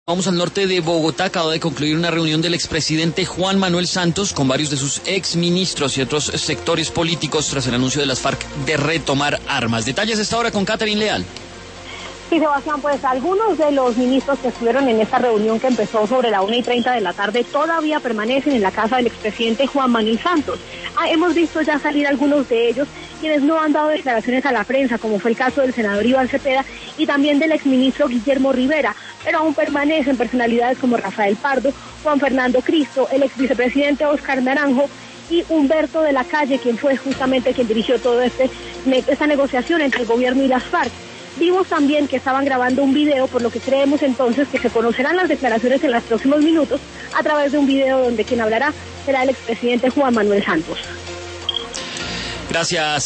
Vamos al norte de Bogotá. Acaba de concluir una reunión del expresidente Juan Manuel Santos con varios de sus exministros y otros sectores políticos tras el anuncio de las FARC de retomar armas. Detalles a esta hora con Catherine Leal. Sí, Sebastián, pues algunos de los ministros que estuvieron en esta reunión que empezó sobre la 1:30 de la tarde todavía permanecen en la casa del expresidente Juan Manuel Santos. Hemos visto ya salir algunos de ellos, quienes no han dado declaraciones a la prensa, como fue el caso del senador Iván Cepeda y también del exministro Guillermo Rivera, pero aún permanecen personalidades como Rafael Pardo, Juan Fernando Cristo, el exvicepresidente Oscar Naranjo y Humberto de la Calle, quien fue justamente quien dirigió toda esta negociación entre el gobierno y las FARC. Vimos también que estaban grabando un video, por lo que creemos entonces que se conocerán las declaraciones en los próximos minutos a través de un video donde quien hablará será el expresidente Juan Manuel Santos. Gracias.